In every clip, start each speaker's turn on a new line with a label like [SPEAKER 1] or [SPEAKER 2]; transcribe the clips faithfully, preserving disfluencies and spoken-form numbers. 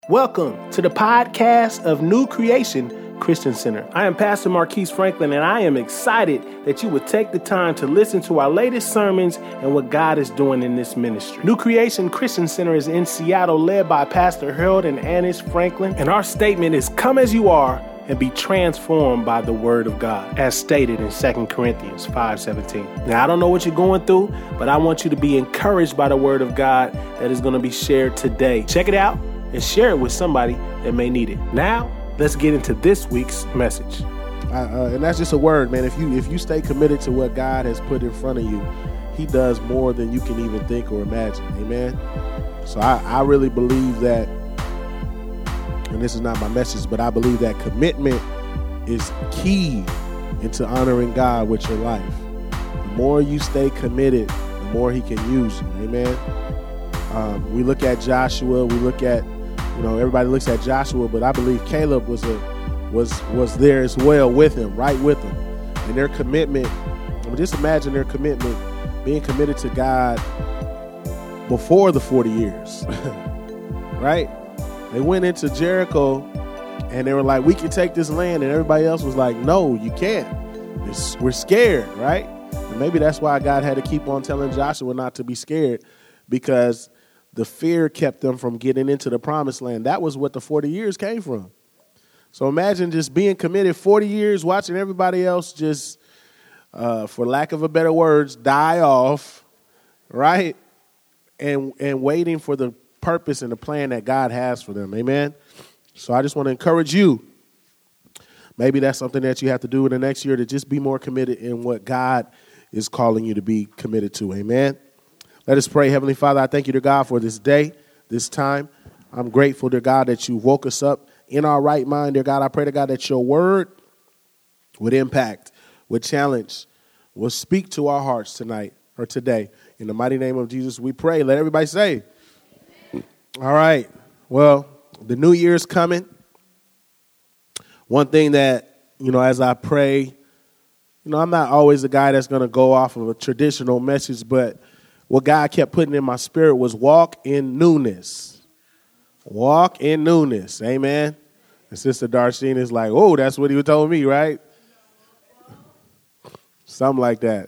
[SPEAKER 1] Welcome to the podcast of New Creation Christian Center. I am Pastor Marquise Franklin, and I am excited that you would take the time to listen to our latest sermons and what God is doing in this ministry. New Creation Christian Center is in Seattle, led by Pastor Harold and Annis Franklin, and our statement is, come as you are and be transformed by the word of God, as stated in Second Corinthians five seventeen. Now, I don't know what you're going through, but I want you to be encouraged by the word of God that is going to be shared today. Check it out and share it with somebody that may need it. Now, let's get into this week's message.
[SPEAKER 2] Uh, uh, and that's just a word, man. If you if you stay committed to what God has put in front of you, he does more than you can even think or imagine. Amen. So I, I really believe that, and this is not my message, but I believe that commitment is key into honoring God with your life. The more you stay committed, the more he can use you. Amen. Um, we look at Joshua, we look at, you know, everybody looks at Joshua, but I believe Caleb was a was was there as well with him, right with him. And their commitment, I mean, just imagine their commitment, being committed to God before the forty years, right? They went into Jericho and they were like, we can take this land. And everybody else was like, no, you can't. It's, we're scared, right? And maybe that's why God had to keep on telling Joshua not to be scared, because the fear kept them from getting into the promised land. That was what the forty years came from. So imagine just being committed forty years, watching everybody else just, uh, for lack of a better words, die off, right? And and waiting for the purpose and the plan that God has for them. Amen? So I just want to encourage you. Maybe that's something that you have to do in the next year, to just be more committed in what God is calling you to be committed to. Amen? Let us pray. Heavenly Father, I thank you, dear God, for this day, this time. I'm grateful, dear God, that you woke us up in our right mind. Dear God, I pray, dear God, that your word would impact, would challenge, would speak to our hearts tonight or today. In the mighty name of Jesus, we pray. Let everybody say, amen. All right. Well, the new year's coming. One thing that, you know, as I pray, you know, I'm not always the guy that's going to go off of a traditional message, but what God kept putting in my spirit was walk in newness. Walk in newness. Amen. And Sister Darsheen is like, oh, that's what he told me, right? Something like that.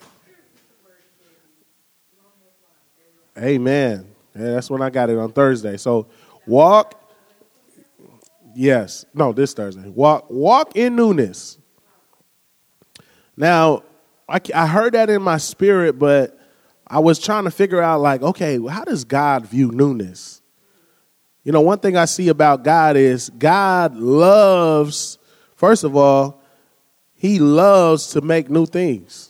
[SPEAKER 2] Amen. Yeah, that's when I got it on Thursday. So walk. Yes. No, this Thursday. Walk, walk in newness. Now, I, I heard that in my spirit, but I was trying to figure out, like, okay, well, how does God view newness? You know, one thing I see about God is God loves, first of all, he loves to make new things.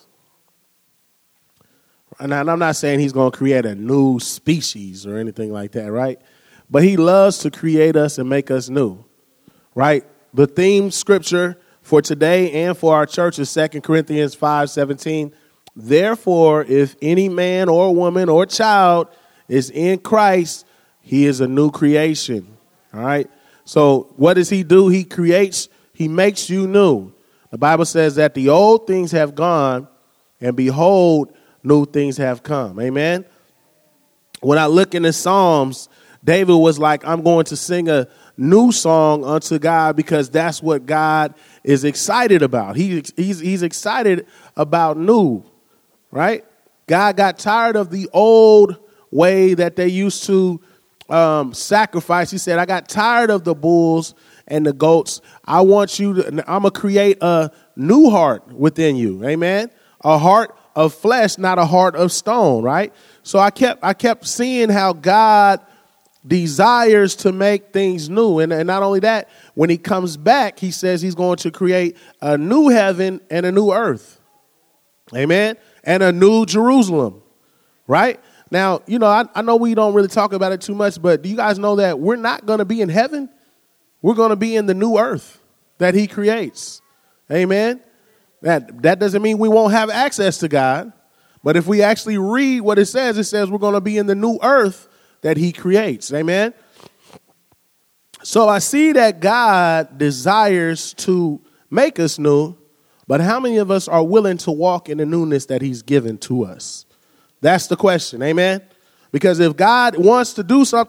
[SPEAKER 2] And I'm not saying he's going to create a new species or anything like that, right? But he loves to create us and make us new, right? The theme scripture for today and for our church is Second Corinthians five seventeen. Therefore, if any man or woman or child is in Christ, he is a new creation. All right. So what does he do? He creates, he makes you new. The Bible says that the old things have gone, and behold, new things have come. Amen. When I look in the Psalms, David was like, I'm going to sing a new song unto God, because that's what God is excited about. He, he's, he's excited about new. Right? God got tired of the old way that they used to um, sacrifice. He said, I got tired of the bulls and the goats. I want you to, I'm going to create a new heart within you. Amen. A heart of flesh, not a heart of stone. Right? So I kept, I kept seeing how God desires to make things new. And, and not only that, when he comes back, he says he's going to create a new heaven and a new earth. Amen. And a new Jerusalem, right? Now, you know, I, I know we don't really talk about it too much, but do you guys know that we're not going to be in heaven? We're going to be in the new earth that he creates. Amen. That, that doesn't mean we won't have access to God, but if we actually read what it says, it says we're going to be in the new earth that he creates. Amen. So I see that God desires to make us new, but how many of us are willing to walk in the newness that he's given to us? That's the question. Amen. Because if God wants to do something,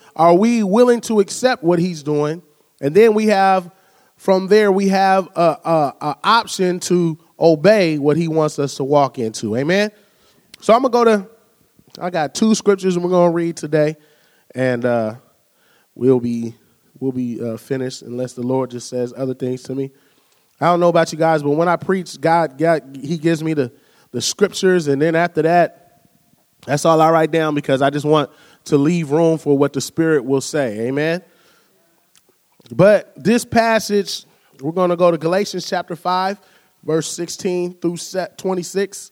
[SPEAKER 2] are we willing to accept what he's doing? And then we have, from there, we have a, a, a option to obey what he wants us to walk into. Amen? So I'm going to go to, I got two scriptures we're going to read today, and uh, we'll be we'll be uh, finished unless the Lord just says other things to me. I don't know about you guys, but when I preach, God, God he gives me the, the scriptures, and then after that, that's all I write down because I just want to leave room for what the Spirit will say. Amen? But this passage, we're going to go to Galatians chapter five, verse sixteen through twenty-six.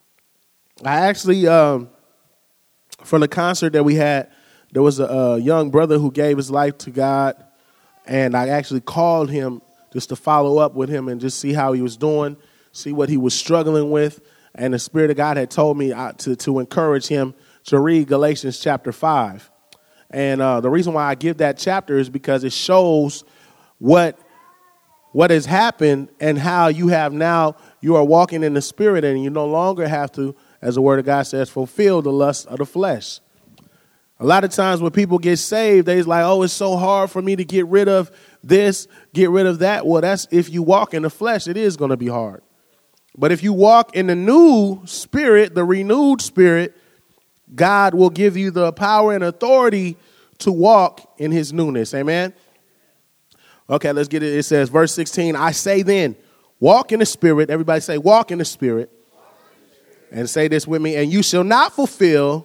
[SPEAKER 2] I actually, um, from the concert that we had, there was a, a young brother who gave his life to God, and I actually called him just to follow up with him and just see how he was doing, see what he was struggling with. And the Spirit of God had told me to, to encourage him to read Galatians chapter five. And uh, the reason why I give that chapter is because it shows what what has happened and how you have now, you are walking in the Spirit and you no longer have to, as the Word of God says, fulfill the lust of the flesh. A lot of times when people get saved, they're like, oh, it's so hard for me to get rid of this, get rid of that. Well, that's if you walk in the flesh, it is going to be hard. But if you walk in the new spirit, the renewed spirit, God will give you the power and authority to walk in his newness. Amen. Okay, let's get it. It says, verse sixteen, I say then, walk in the Spirit. Everybody say, walk in the Spirit. And say this with me, and you shall not fulfill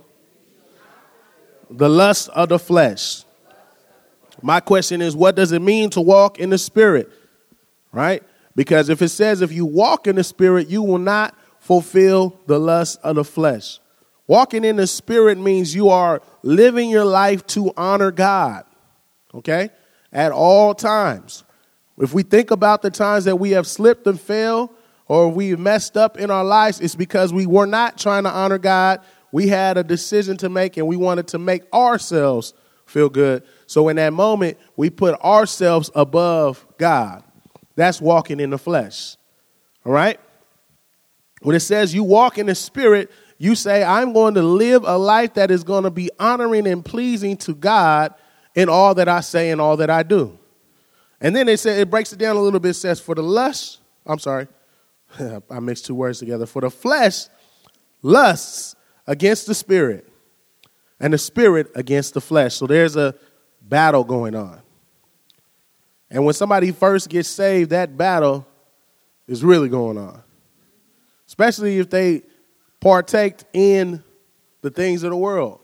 [SPEAKER 2] the lust of the flesh. My question is, what does it mean to walk in the Spirit? Right? Because if it says if you walk in the Spirit, you will not fulfill the lust of the flesh. Walking in the Spirit means you are living your life to honor God. Okay? At all times. If we think about the times that we have slipped and failed or we messed up in our lives, it's because we were not trying to honor God. We had a decision to make and we wanted to make ourselves feel good. So in that moment, we put ourselves above God. That's walking in the flesh. All right? When it says you walk in the Spirit, you say, I'm going to live a life that is going to be honoring and pleasing to God in all that I say and all that I do. And then it says, it breaks it down a little bit. It says, for the lust, I'm sorry, I mixed two words together. For the flesh lusts against the Spirit, and the Spirit against the flesh. So there's a battle going on. And when somebody first gets saved, that battle is really going on. Especially if they partake in the things of the world.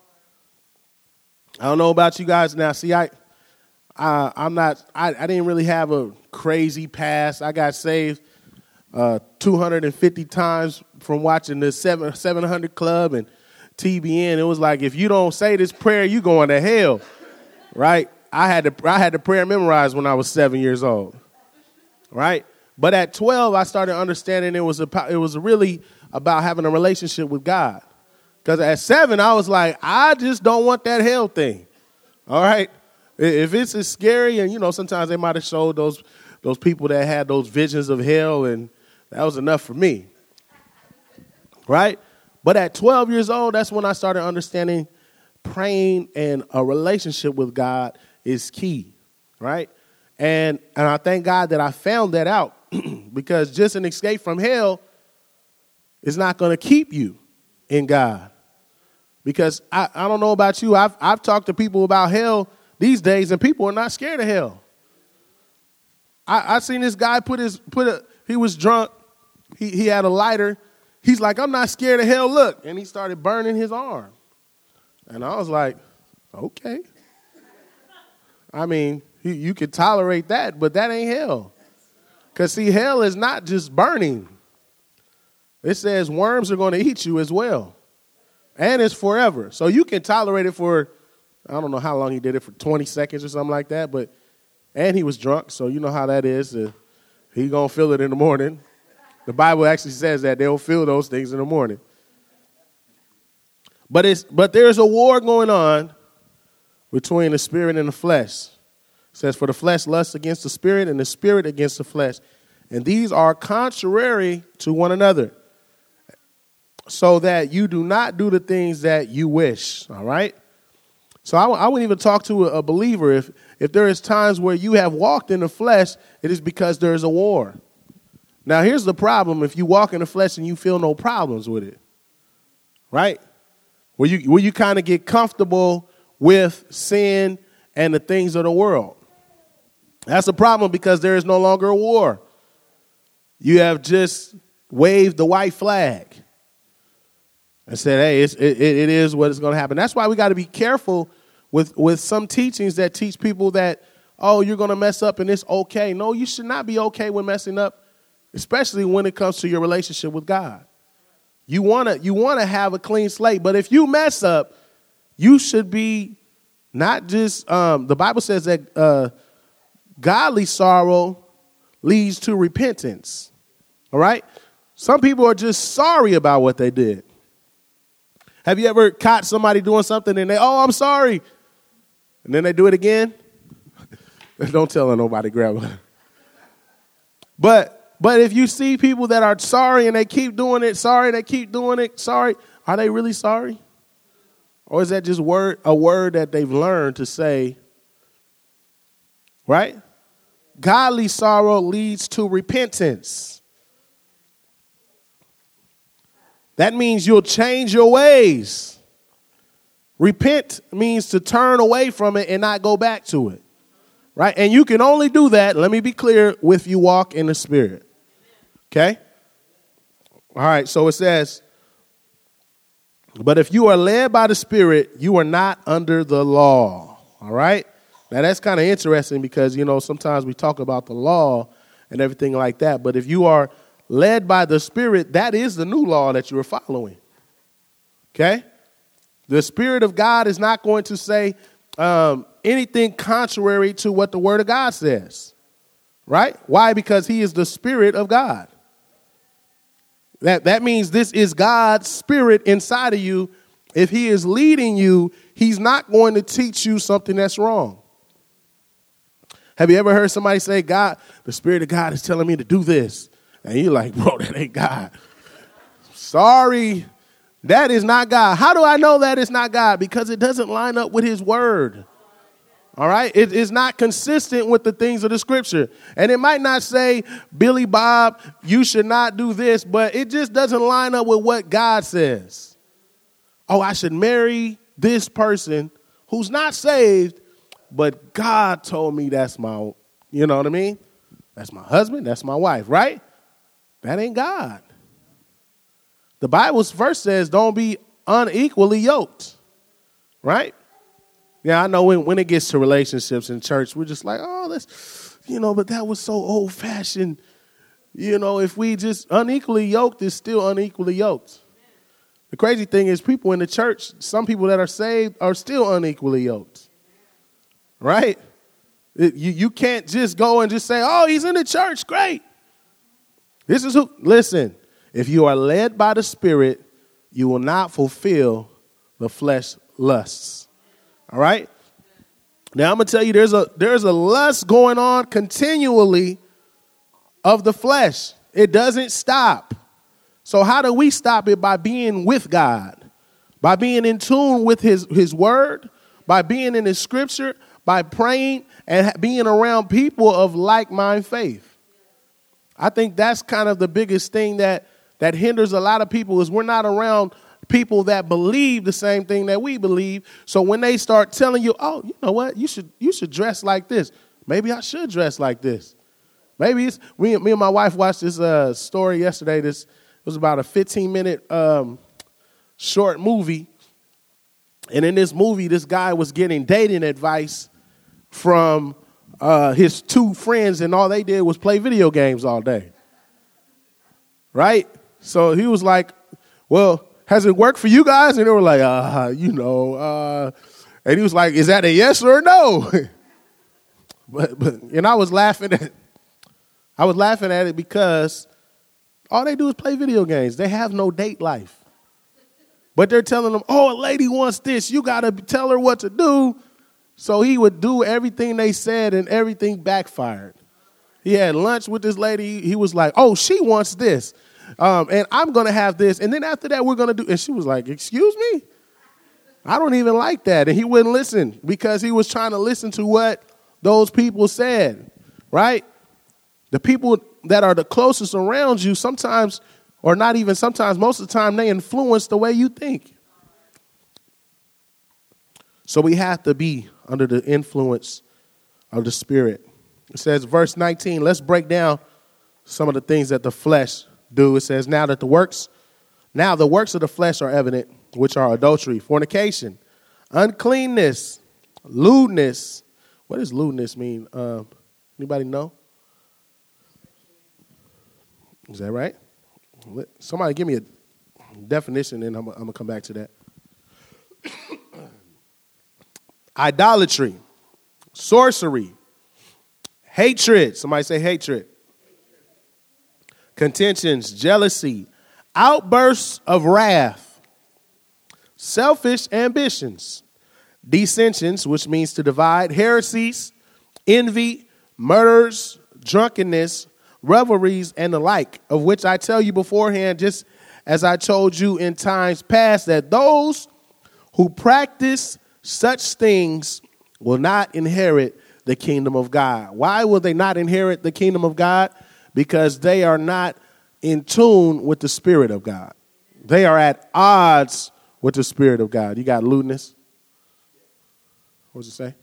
[SPEAKER 2] I don't know about you guys now. See, I, I I'm not. I, I didn't really have a crazy past. I got saved uh, two hundred fifty times from watching the seven seven hundred Club and T B N. It was like if you don't say this prayer, you going to hell, right? I had to I had the prayer memorized when I was seven years old, right? But at twelve, I started understanding it was a, it was really about having a relationship with God. Because at seven, I was like, I just don't want that hell thing. All right? If it's as scary, and, you know, sometimes they might have showed those those people that had those visions of hell, and that was enough for me. Right? But at twelve years old, that's when I started understanding praying and a relationship with God is key. Right? And, and I thank God that I found that out because just an escape from hell is not going to keep you in God. Because I, I don't know about you, I've I've talked to people about hell these days, and people are not scared of hell. I I seen this guy put his put a he was drunk, he he had a lighter. He's like, I'm not scared of hell. Look, and he started burning his arm, and I was like, okay. I mean, you, you could tolerate that, but that ain't hell. Because see, hell is not just burning. It says worms are going to eat you as well. And it's forever. So you can tolerate it for, I don't know how long he did it, for twenty seconds or something like that. But and he was drunk, so you know how that is. Uh, he going to feel it in the morning. The Bible actually says that they'll feel those things in the morning. But it's but there's a war going on between the spirit and the flesh. It says, for the flesh lusts against the spirit and the spirit against the flesh. And these are contrary to one another, so that you do not do the things that you wish, all right? So I, I wouldn't even talk to a, a believer. If, if there is times where you have walked in the flesh, it is because there is a war. Now, here's the problem. If you walk in the flesh and you feel no problems with it, right? Where you, where you kind of get comfortable with sin and the things of the world. That's a problem because there is no longer a war. You have just waved the white flag and said, hey, it's, it, it is what is going to happen. That's why we got to be careful with, with some teachings that teach people that, oh, you're going to mess up and it's okay. No, you should not be okay with messing up, especially when it comes to your relationship with God. You want to you want to have a clean slate. But if you mess up, you should be not just, um, the Bible says that uh, godly sorrow leads to repentance. All right? Some people are just sorry about what they did. Have you ever caught somebody doing something and they, oh, I'm sorry. And then they do it again? Don't tell nobody, grandma. But but if you see people that are sorry and they keep doing it, sorry, they keep doing it, sorry, are they really sorry? Or is that just word a word that they've learned to say, right? Godly sorrow leads to repentance. That means you'll change your ways. Repent means to turn away from it and not go back to it. Right? And you can only do that, let me be clear, if you walk in the Spirit. Okay? All right, so it says, but if you are led by the Spirit, you are not under the law. All right? Now, that's kind of interesting because, you know, sometimes we talk about the law and everything like that. But if you are led by the Spirit, that is the new law that you are following. Okay? The Spirit of God is not going to say um, anything contrary to what the Word of God says. Right? Why? Because he is the Spirit of God. That, that means this is God's Spirit inside of you. If he is leading you, he's not going to teach you something that's wrong. Have you ever heard somebody say, God, the Spirit of God is telling me to do this? And you're like, bro, that ain't God. Sorry, that is not God. How do I know that it's not God? Because it doesn't line up with his word. All right? It is not consistent with the things of the scripture. And it might not say, Billy Bob, you should not do this, but it just doesn't line up with what God says. Oh, I should marry this person who's not saved, but God told me that's my, you know what I mean? That's my husband. That's my wife, right? That ain't God. The Bible's verse says don't be unequally yoked, right? Yeah, I know when, when it gets to relationships in church, we're just like, oh, that's, you know, but that was so old fashioned. You know, if we just unequally yoked is still unequally yoked. The crazy thing is people in the church, some people that are saved are still unequally yoked. Right? It, you, you can't just go and just say, oh, he's in the church. Great. This is who, listen, if you are led by the Spirit, you will not fulfill the flesh lusts. All right? Now I'm going to tell you there's a there's a lust going on continually of the flesh. It doesn't stop. So how do we stop it? By being with God, by being in tune with his, his word, by being in his scripture, by praying and being around people of like-minded faith. I think that's kind of the biggest thing that, that hinders a lot of people is we're not around people that believe the same thing that we believe. So when they start telling you, oh, you know what, you should you should dress like this. Maybe I should dress like this. Maybe it's me, me and my wife watched this uh, story yesterday. This it was about a fifteen minute um, short movie. And in this movie, this guy was getting dating advice from uh, his two friends, and all they did was play video games all day. Right? So he was like, well, has it worked for you guys? And they were like, uh, you know. Uh, and he was like, is that a yes or a no? but, but and I was laughing at I was laughing at it because all they do is play video games. They have no date life. But they're telling them, oh, a lady wants this. You got to tell her what to do. So he would do everything they said and everything backfired. He had lunch with this lady. He was like, oh, she wants this. Um, and I'm going to have this. And then after that, we're going to do. And she was like, excuse me? I don't even like that. And he wouldn't listen because he was trying to listen to what those people said, right? The people that are the closest around you sometimes, or not even sometimes, most of the time, they influence the way you think. So we have to be under the influence of the Spirit. It says, verse nineteen, let's break down some of the things that the flesh do. It says, now that the works, now the works of the flesh are evident, which are adultery, fornication, uncleanness, lewdness. What does lewdness mean? Uh, anybody know? Is that right? Somebody give me a definition, and I'm, I'm going to come back to that. Idolatry, sorcery, hatred. Somebody say hatred. Contentions, jealousy, outbursts of wrath, selfish ambitions, dissensions, which means to divide, heresies, envy, murders, drunkenness, revelries, and the like, of which I tell you beforehand, just as I told you in times past, that those who practice such things will not inherit the kingdom of God. Why will they not inherit the kingdom of God? Because they are not in tune with the Spirit of God. They are at odds with the Spirit of God. You got lewdness. What does it say?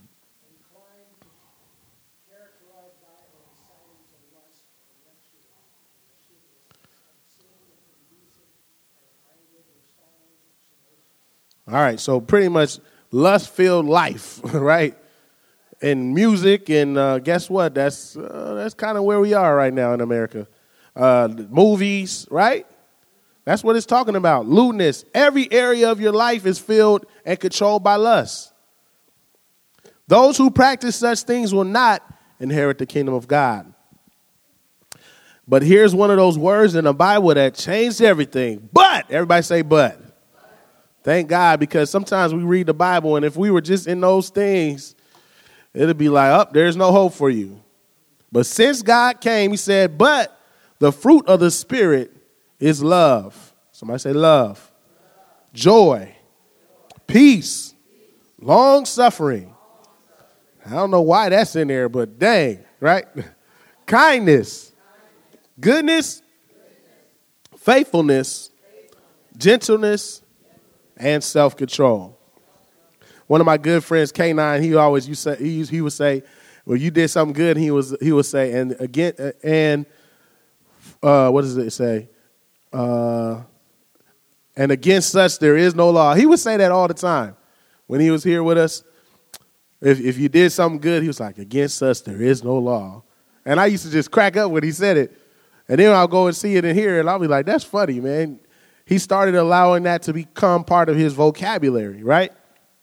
[SPEAKER 2] All right, so pretty much lust-filled life, right? And music, and uh, guess what? That's uh, that's kind of where we are right now in America. Uh, movies, right? That's what it's talking about. Lewdness. Every area of your life is filled and controlled by lust. Those who practice such things will not inherit the kingdom of God. But here's one of those words in the Bible that changed everything. But, everybody say but. Thank God, because sometimes we read the Bible, and if we were just in those things, it'll be like, oh, there's no hope for you. But since God came, he said, but the fruit of the Spirit is love. Somebody say love. Joy. Peace. Long suffering. I don't know why that's in there, but dang, right? Kindness. Goodness. Faithfulness. Gentleness. And self-control. One of my good friends, K nine, he always you say he, he would say, "Well, you did something good." And he was he would say, "And again, and uh, what does it say? Uh, and against such there is no law." He would say that all the time when he was here with us. If if you did something good, he was like, "Against such there is no law." And I used to just crack up when he said it, and then I'll go and see it and hear it, and I'll be like, "That's funny, man." He started allowing that to become part of his vocabulary, right?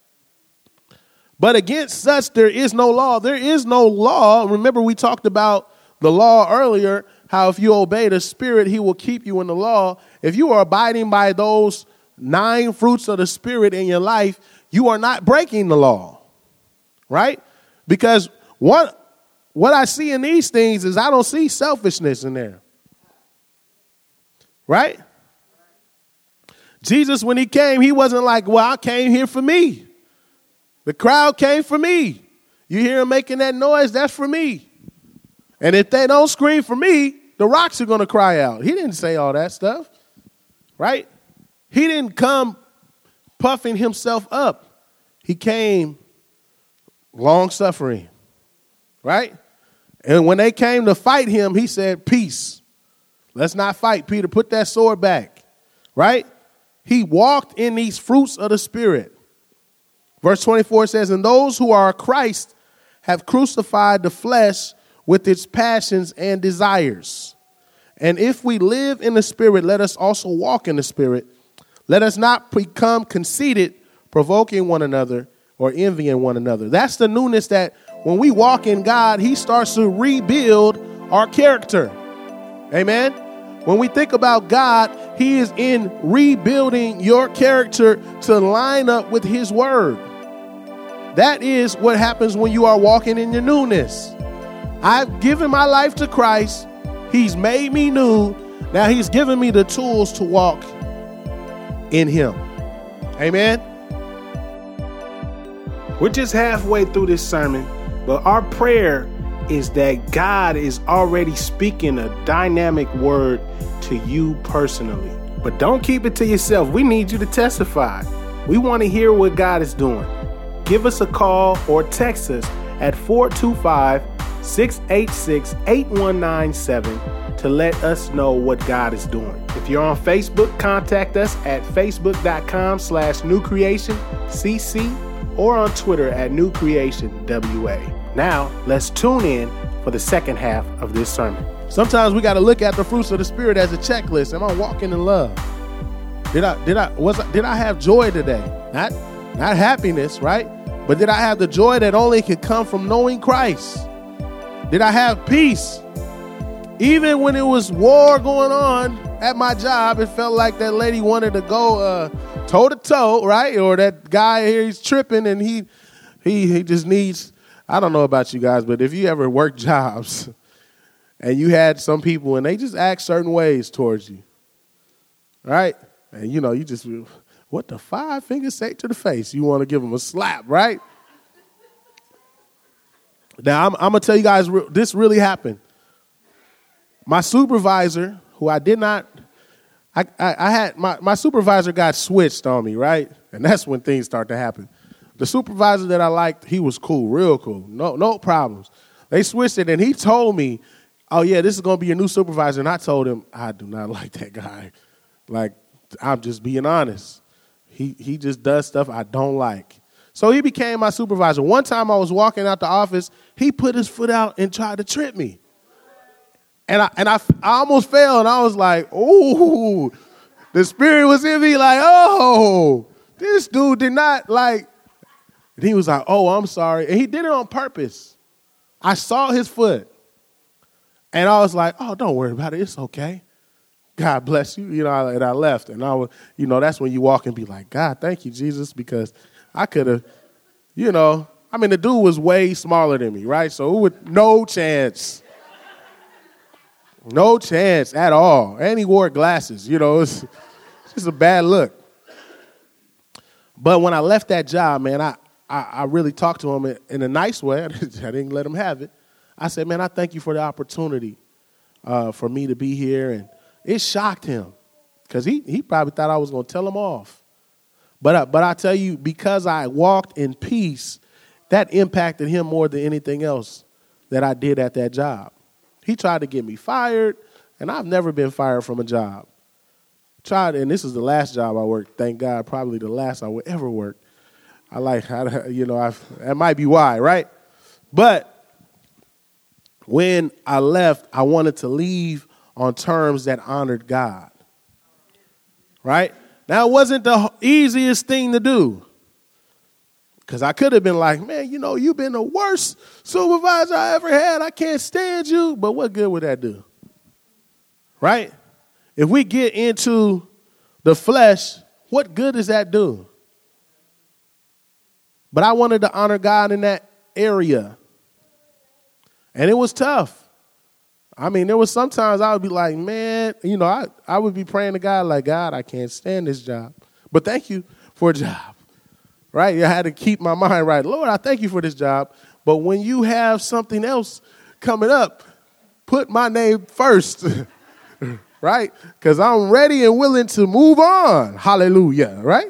[SPEAKER 2] But against such, there is no law. There is no law. Remember, we talked about the law earlier, how if you obey the Spirit, he will keep you in the law. If you are abiding by those nine fruits of the Spirit in your life, you are not breaking the law, right? Because what, what I see in these things is I don't see selfishness in there, right? Jesus, when he came, he wasn't like, well, I came here for me. The crowd came for me. You hear him making that noise? That's for me. And if they don't scream for me, the rocks are going to cry out. He didn't say all that stuff, right? He didn't come puffing himself up. He came long-suffering, right? And when they came to fight him, he said, peace. Let's not fight, Peter. Put that sword back, right? He walked in these fruits of the Spirit. Verse twenty-four says, and those who are Christ have crucified the flesh with its passions and desires. And if we live in the Spirit, let us also walk in the Spirit. Let us not become conceited, provoking one another or envying one another. That's the newness that when we walk in God, he starts to rebuild our character. Amen. When we think about God, he is in rebuilding your character to line up with his word. That is what happens when you are walking in your newness. I've given my life to Christ. He's made me new. Now he's given me the tools to walk in him. Amen.
[SPEAKER 1] We're just halfway through this sermon, but our prayer is that God is already speaking a dynamic word to you personally. But don't keep it to yourself. We need you to testify. We want to hear what God is doing. Give us a call or text us at four two five, six eight six, eight one nine seven to let us know what God is doing. If you're on Facebook, contact us at facebook.com slash new creation cc or on Twitter at new creation W A. Now, let's tune in for the second half of this sermon.
[SPEAKER 2] Sometimes we got to look at the fruits of the Spirit as a checklist. Am I walking in love? Did I did I was I, did I have joy today? Not not happiness, right? But did I have the joy that only could come from knowing Christ? Did I have peace? Even when it was war going on at my job, it felt like that lady wanted to go uh, toe to toe, right? Or that guy here, he's tripping and he he he just needs, I don't know about you guys, but if you ever work jobs and you had some people and they just act certain ways towards you, right? And you know, you just, what the five fingers say to the face? You want to give them a slap, right? Now, I'm, I'm going to tell you guys, this really happened. My supervisor, who I did not, I, I, I had, my, my supervisor got switched on me, right? And that's when things start to happen. The supervisor that I liked, he was cool, real cool, no no problems. They switched it, and he told me, oh, yeah, this is going to be your new supervisor. And I told him, I do not like that guy. Like, I'm just being honest. He he just does stuff I don't like. So he became my supervisor. One time I was walking out the office, he put his foot out and tried to trip me. And I and I, I almost fell, and I was like, ooh, the Spirit was in me like, oh, this dude did not like. And he was like, oh, I'm sorry. And he did it on purpose. I saw his foot. And I was like, oh, don't worry about it. It's okay. God bless you. You know, and I left. And I was, you know, that's when you walk and be like, God, thank you, Jesus, because I could have, you know, I mean, the dude was way smaller than me, right? So it would, no chance. No chance at all. And he wore glasses, you know, it's, it's just a bad look. But when I left that job, man, I, I, I really talked to him in, in a nice way. I didn't let him have it. I said, man, I thank you for the opportunity uh, for me to be here. And it shocked him because he, he probably thought I was going to tell him off. But, uh, but I tell you, because I walked in peace, that impacted him more than anything else that I did at that job. He tried to get me fired, and I've never been fired from a job. Tried, and this is the last job I worked. Thank God, probably the last I would ever work. I like, I, you know, I, that might be why, right? But when I left, I wanted to leave on terms that honored God, right? Now, it wasn't the easiest thing to do because I could have been like, man, you know, you've been the worst supervisor I ever had. I can't stand you. But what good would that do, right? If we get into the flesh, what good does that do? But I wanted to honor God in that area. And it was tough. I mean, there was sometimes I would be like, man, you know, I, I would be praying to God like, God, I can't stand this job. But thank you for a job, right? I had to keep my mind right. Lord, I thank you for this job. But when you have something else coming up, put my name first, right? Because I'm ready and willing to move on. Hallelujah, right?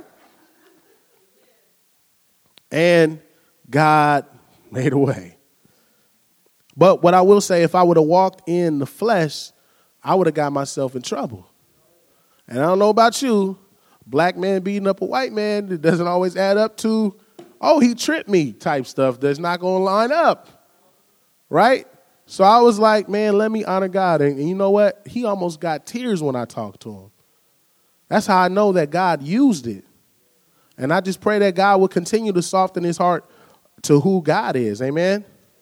[SPEAKER 2] And God made a way. But what I will say, if I would have walked in the flesh, I would have got myself in trouble. And I don't know about you, black man beating up a white man, it doesn't always add up to, oh, he tripped me type stuff that's not going to line up, right? So I was like, man, let me honor God. And, and you know what? He almost got tears when I talked to him. That's how I know that God used it. And I just pray that God will continue to soften his heart to who God is. Amen.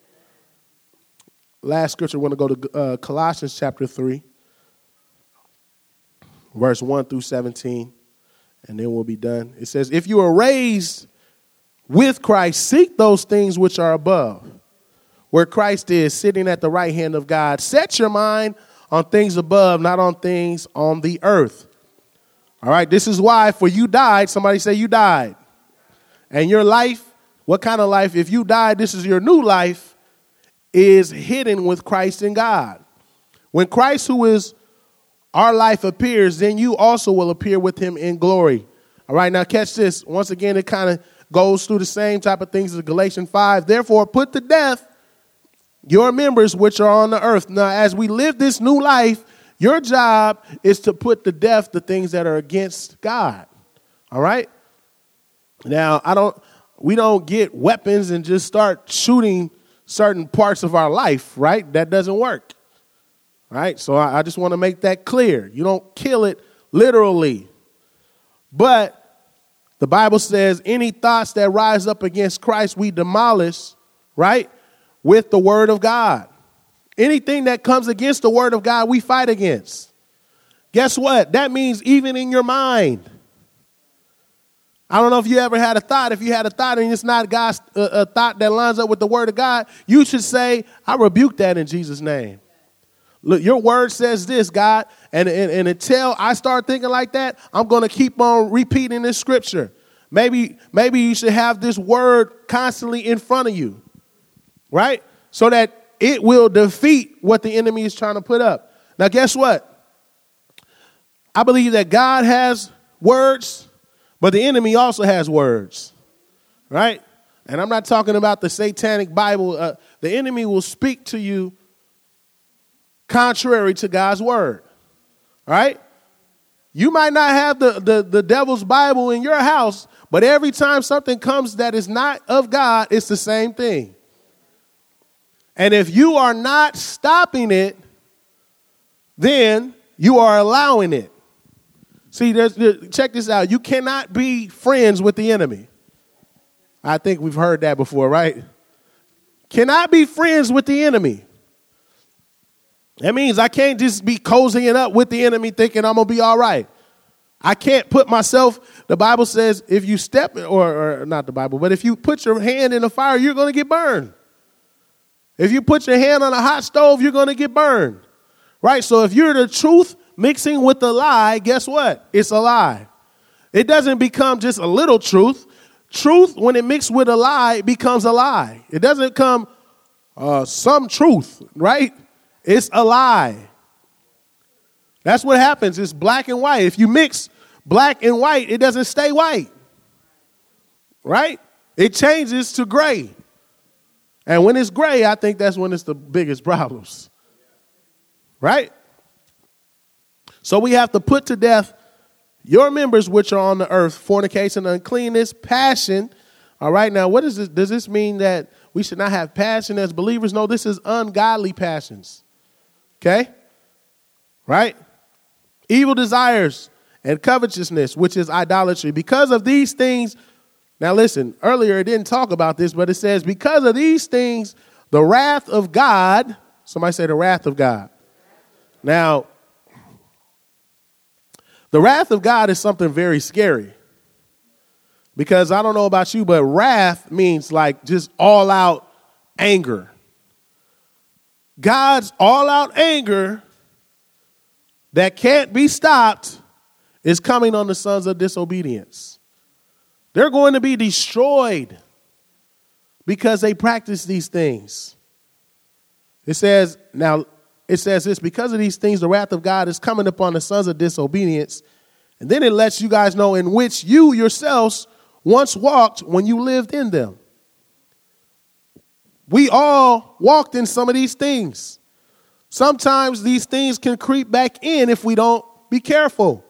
[SPEAKER 2] Last scripture, I want to go to uh, Colossians chapter three, verse one through seventeen, and then we'll be done. It says, if you are raised with Christ, seek those things which are above, where Christ is sitting at the right hand of God. Set your mind on things above, not on things on the earth. All right, this is why, for you died, somebody say you died, and your life What kind of life? If you died, this is your new life, is hidden with Christ in God. When Christ, who is our life, appears, then you also will appear with him in glory. All right, now catch this. Once again, it kind of goes through the same type of things as Galatians five. Therefore, put to death your members which are on the earth. Now, as we live this new life, your job is to put to death the things that are against God. All right? Now, I don't, we don't get weapons and just start shooting certain parts of our life, right? That doesn't work. All right? So I, I just want to make that clear. You don't kill it literally. But the Bible says any thoughts that rise up against Christ, we demolish, right, with the word of God. Anything that comes against the word of God, we fight against. Guess what? That means even in your mind. I don't know if you ever had a thought. If you had a thought and it's not God's uh, a thought that lines up with the word of God, you should say, I rebuke that in Jesus' name. Look, your word says this, God, and, and, and until I start thinking like that, I'm going to keep on repeating this scripture. Maybe, maybe you should have this word constantly in front of you, right? So that it will defeat what the enemy is trying to put up. Now, guess what? I believe that God has words, but the enemy also has words, right? And I'm not talking about the satanic Bible. Uh, the enemy will speak to you contrary to God's word, right? You might not have the, the, the devil's Bible in your house, but every time something comes that is not of God, it's the same thing. And if you are not stopping it, then you are allowing it. See, there's, there, check this out. You cannot be friends with the enemy. I think we've heard that before, right? Cannot be friends with the enemy. That means I can't just be cozying up with the enemy thinking I'm going to be all right. I can't put myself, the Bible says, if you step, or, or not the Bible, but if you put your hand in the fire, you're going to get burned. If you put your hand on a hot stove, you're going to get burned, right? So if you're the truth mixing with the lie, guess what? It's a lie. It doesn't become just a little truth. Truth, when it mixed with a lie, becomes a lie. It doesn't come uh, some truth, right? It's a lie. That's what happens. It's black and white. If you mix black and white, it doesn't stay white, right? It changes to gray. And when it's gray, I think that's when it's the biggest problems, right? So we have to put to death your members which are on the earth: fornication, uncleanness, passion. All right, now what is this? Does this mean that we should not have passion as believers? No, this is ungodly passions. Okay? Right? Evil desires and covetousness, which is idolatry. Because of these things, now listen, earlier it didn't talk about this, but it says, because of these things, the wrath of God, somebody say the wrath of God. Now, the wrath of God is something very scary. Because I don't know about you, but wrath means like just all out anger. God's all-out anger that can't be stopped is coming on the sons of disobedience. They're going to be destroyed because they practice these things. It says, now, it says this, because of these things, the wrath of God is coming upon the sons of disobedience. And then it lets you guys know in which you yourselves once walked when you lived in them. We all walked in some of these things. Sometimes these things can creep back in if we don't be careful.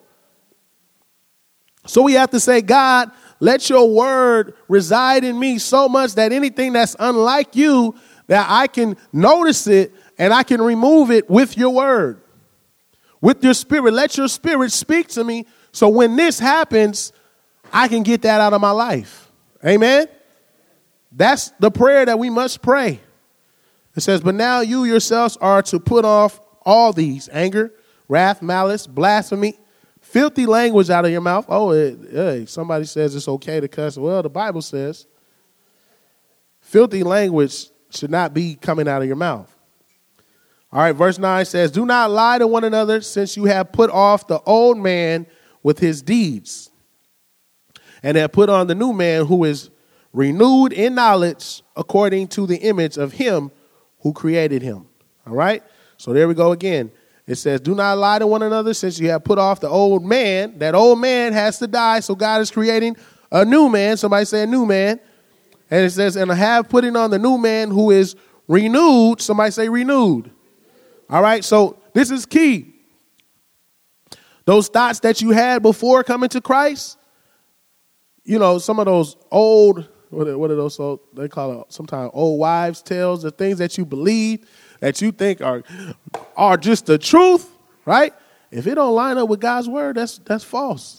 [SPEAKER 2] So we have to say, God, let your word reside in me so much that anything that's unlike you, that I can notice it and I can remove it with your word, with your spirit. Let your spirit speak to me so when this happens, I can get that out of my life. Amen. That's the prayer that we must pray. It says, but now you yourselves are to put off all these: anger, wrath, malice, blasphemy, filthy language out of your mouth. Oh, it, hey, somebody says it's okay to cuss. Well, the Bible says filthy language should not be coming out of your mouth. All right, verse nine says, do not lie to one another, since you have put off the old man with his deeds, and have put on the new man, who is renewed in knowledge according to the image of him who created him. All right? So there we go again. It says, do not lie to one another since you have put off the old man. That old man has to die, so God is creating a new man. Somebody say a new man. And it says, and have putting on the new man who is renewed. Somebody say renewed. All right, so this is key. Those thoughts that you had before coming to Christ, you know, some of those old, what are, what are those, so they call it sometimes old wives' tales, the things that you believe, that you think are are just the truth, right? If it don't line up with God's word, that's that's false.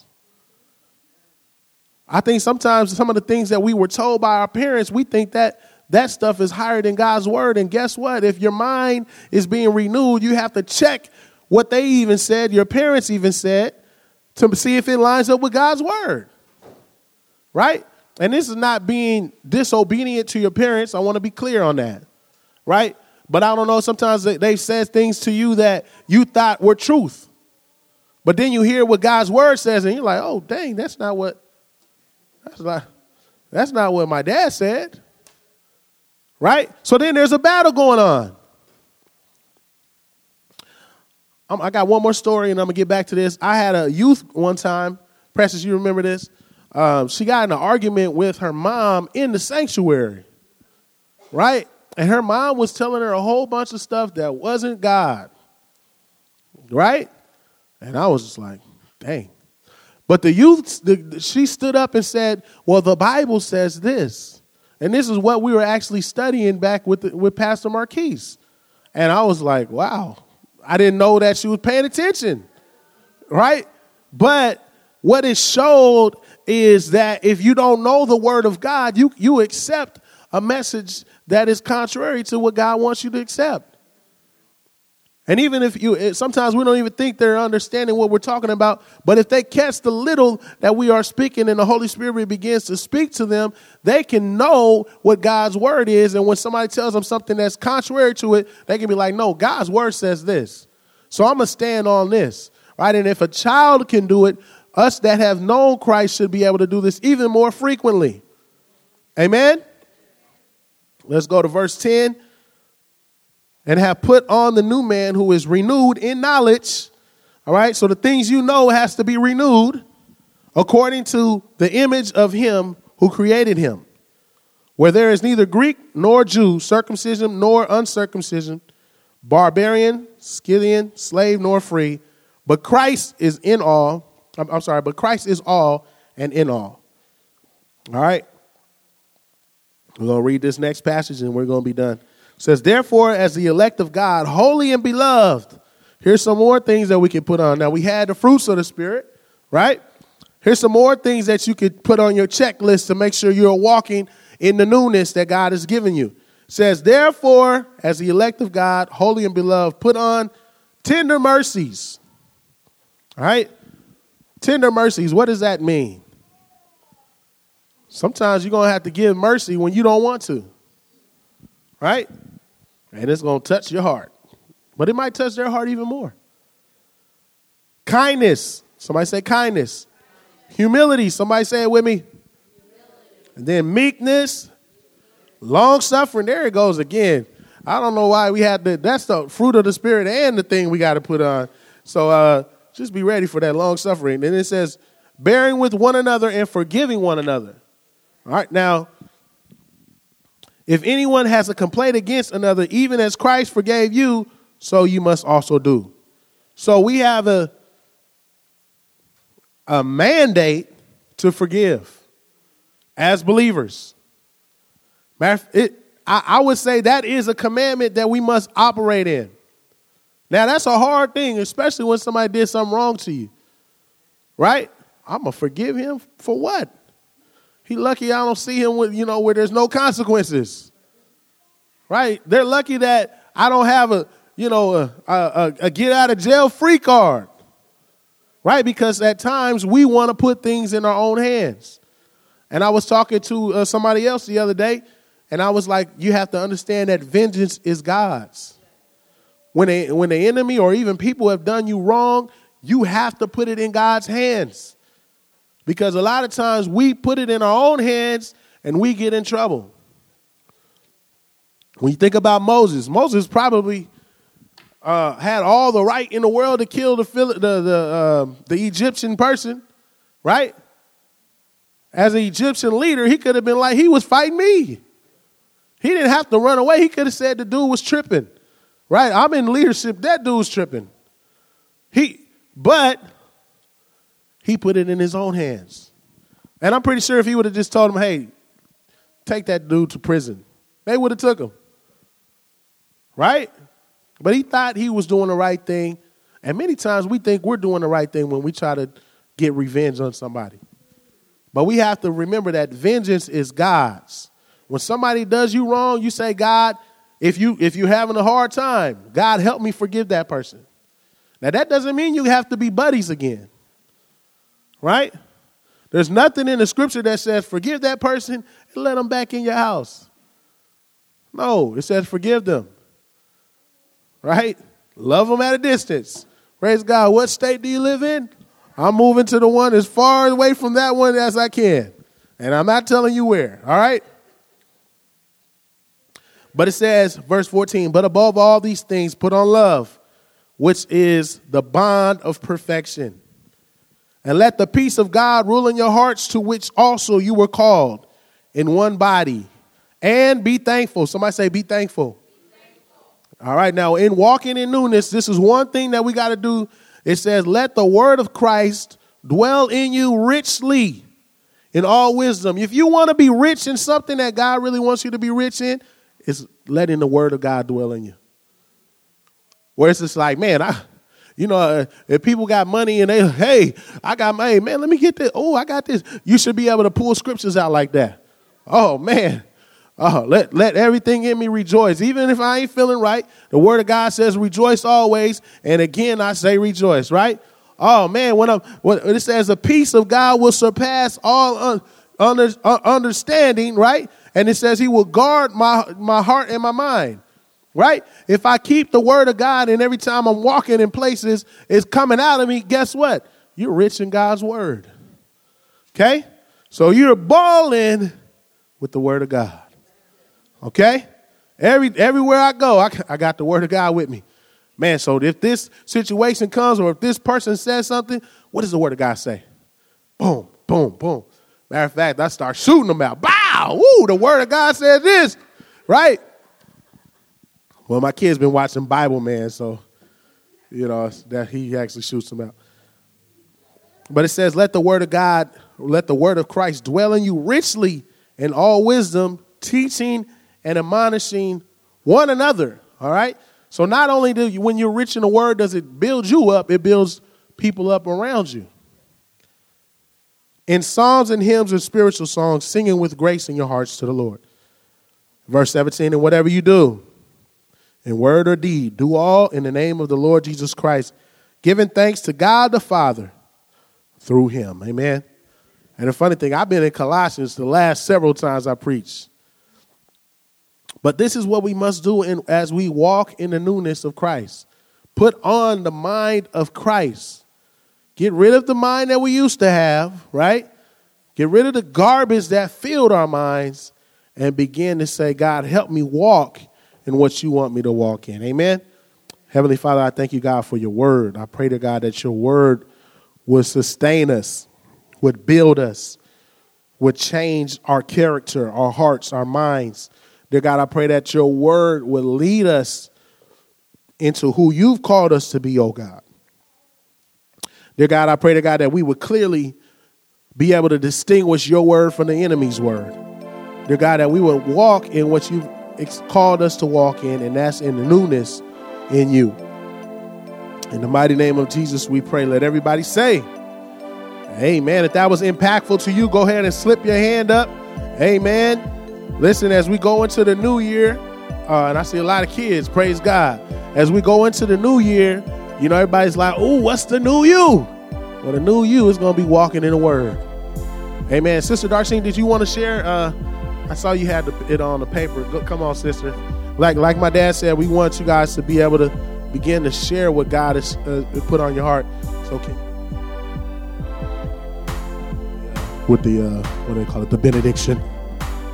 [SPEAKER 2] I think sometimes some of the things that we were told by our parents, we think that that stuff is higher than God's word. And guess what? If your mind is being renewed, you have to check what they even said, your parents even said, to see if it lines up with God's word. Right? And this is not being disobedient to your parents. I want to be clear on that. Right? But I don't know, sometimes they've said things to you that you thought were truth. But then you hear what God's word says and you're like, oh, dang, that's not what, that's not, that's not what my dad said. Right? So then there's a battle going on. Um, I got one more story and I'm going to get back to this. I had a youth one time. Precious, you remember this? Um, she got in an argument with her mom in the sanctuary. Right? And her mom was telling her a whole bunch of stuff that wasn't God. Right? And I was just like, dang. But the youth, the, she stood up and said, well, the Bible says this. And this is what we were actually studying back with the, with Pastor Marquise. And I was like, wow, I didn't know that she was paying attention. Right? But what it showed is that if you don't know the word of God, you, you accept a message that is contrary to what God wants you to accept. And even if you, sometimes we don't even think they're understanding what we're talking about. But if they catch the little that we are speaking and the Holy Spirit begins to speak to them, they can know what God's word is. And when somebody tells them something that's contrary to it, they can be like, no, God's word says this. So I'm going to stand on this. Right. And if a child can do it, us that have known Christ should be able to do this even more frequently. Amen. Let's go to verse ten. And have put on the new man who is renewed in knowledge. All right. So the things you know has to be renewed according to the image of him who created him. Where there is neither Greek nor Jew, circumcision nor uncircumcision, barbarian, Scythian, slave nor free. But Christ is in all. I'm, I'm sorry. But Christ is all and in all. All right. We're going to read this next passage and we're going to be done. It says, therefore, as the elect of God, holy and beloved. Here's some more things that we can put on. Now, we had the fruits of the Spirit, right? Here's some more things that you could put on your checklist to make sure you're walking in the newness that God has given you. It says, therefore, as the elect of God, holy and beloved, put on tender mercies. All right? Tender mercies, what does that mean? Sometimes you're going to have to give mercy when you don't want to. Right? And it's going to touch your heart. But it might touch their heart even more. Kindness. Somebody say kindness. Humility. Somebody say it with me. And then meekness. Long suffering. There it goes again. I don't know why we had the, that's the fruit of the Spirit and the thing we got to put on. So uh, just be ready for that long suffering. And it says, bearing with one another and forgiving one another. All right. Now, if anyone has a complaint against another, even as Christ forgave you, so you must also do. So we have a, a mandate to forgive as believers. It, I, I would say that is a commandment that we must operate in. Now, that's a hard thing, especially when somebody did something wrong to you. Right? I'm going to forgive him for what? He lucky I don't see him with, you know, where there's no consequences. Right? They're lucky that I don't have a, you know, a, a, a get out of jail free card. Right? Because at times we want to put things in our own hands. And I was talking to uh, somebody else the other day, and I was like, you have to understand that vengeance is God's. When they, when the enemy or even people have done you wrong, you have to put it in God's hands. Because a lot of times we put it in our own hands and we get in trouble. When you think about Moses, Moses probably uh, had all the right in the world to kill the the the, uh, the Egyptian person, right? As an Egyptian leader, he could have been like, he was fighting me. He didn't have to run away. He could have said the dude was tripping, right? I'm in leadership. That dude's tripping. He, but he put it in his own hands. And I'm pretty sure if he would have just told him, hey, take that dude to prison, they would have took him, right? But he thought he was doing the right thing. And many times we think we're doing the right thing when we try to get revenge on somebody. But we have to remember that vengeance is God's. When somebody does you wrong, you say, God, if you if you're having a hard time, God, help me forgive that person. Now, that doesn't mean you have to be buddies again, right? There's nothing in the scripture that says forgive that person and let them back in your house. No, it says forgive them, right? Love them at a distance. Praise God. What state do you live in? I'm moving to the one as far away from that one as I can. And I'm not telling you where, all right? But it says, verse fourteen, but above all these things, put on love, which is the bond of perfection. And let the peace of God rule in your hearts, to which also you were called in one body. And be thankful. Somebody say, be thankful. Be thankful. All right, now in walking in newness, this is one thing that we got to do. It says, let the word of Christ dwell in you richly in all wisdom. If you want to be rich in something that God really wants you to be rich in, it's letting the word of God dwell in you. Where it's just like, man, I, you know, if people got money and they, hey, I got my, hey, man, let me get this. Oh, I got this. You should be able to pull scriptures out like that. Oh, man. Oh, let, let everything in me rejoice. Even if I ain't feeling right, the word of God says rejoice always. And again, I say rejoice, right? Oh, man, when, I'm, when it says the peace of God will surpass all un, under, uh, understanding, right? And it says he will guard my, my heart and my mind, right? If I keep the word of God and every time I'm walking in places, it's coming out of me, guess what? You're rich in God's word, okay? So you're balling with the word of God. Okay? Every everywhere I go, I, I got the word of God with me. Man, so if this situation comes or if this person says something, what does the word of God say? Boom, boom, boom. Matter of fact, I start shooting them out. Bow! Woo, the word of God says this, right? Well, my kid's been watching Bible Man, so, you know, that he actually shoots them out. But it says, let the word of God, let the word of Christ dwell in you richly in all wisdom, teaching and admonishing one another, all right? So not only do you, when you're rich in the word, does it build you up, it builds people up around you. In psalms and hymns and spiritual songs, singing with grace in your hearts to the Lord. Verse seventeen, and whatever you do, in word or deed, do all in the name of the Lord Jesus Christ, giving thanks to God the Father through him. Amen. And the funny thing, I've been in Colossians the last several times I preached. But this is what we must do in, as we walk in the newness of Christ. Put on the mind of Christ. Get rid of the mind that we used to have, right? Get rid of the garbage that filled our minds and begin to say, God, help me walk in what you want me to walk in. Amen. Heavenly Father, I thank you, God, for your word. I pray to God that your word will sustain us, would build us, would change our character, our hearts, our minds. Dear God, I pray that your word will lead us into who you've called us to be, oh God. Dear God, I pray to God that we would clearly be able to distinguish your word from the enemy's word. Dear God, that we would walk in what you've called us to walk in, and that's in the newness in you. In the mighty name of Jesus, we pray. Let everybody say, amen. If that was impactful to you, go ahead and slip your hand up. Amen. Listen, as we go into the new year, uh, and I see a lot of kids, praise God. As we go into the new year, you know, everybody's like, ooh, what's the new you? Well, the new you is going to be walking in the word. Amen. Sister Darsheen, did you want to share? Uh, I saw you had the, it on the paper. Go, come on, sister. Like like my dad said, we want you guys to be able to begin to share what God has uh, put on your heart. So, okay. With the, uh, what do they call it, the benediction.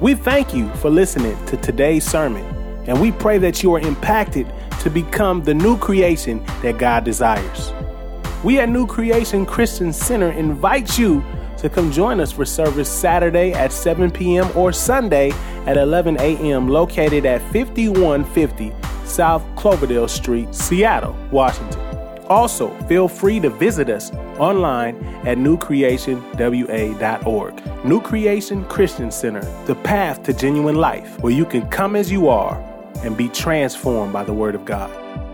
[SPEAKER 1] We thank you for listening to today's sermon, and we pray that you are impacted to become the new creation that God desires. We at New Creation Christian Center invite you to come join us for service Saturday at seven p.m. or Sunday at eleven a.m. located at fifty-one fifty South Cloverdale Street, Seattle, Washington. Also, feel free to visit us online at new creation w a dot org. New Creation Christian Center, the path to genuine life, where you can come as you are and be transformed by the Word of God.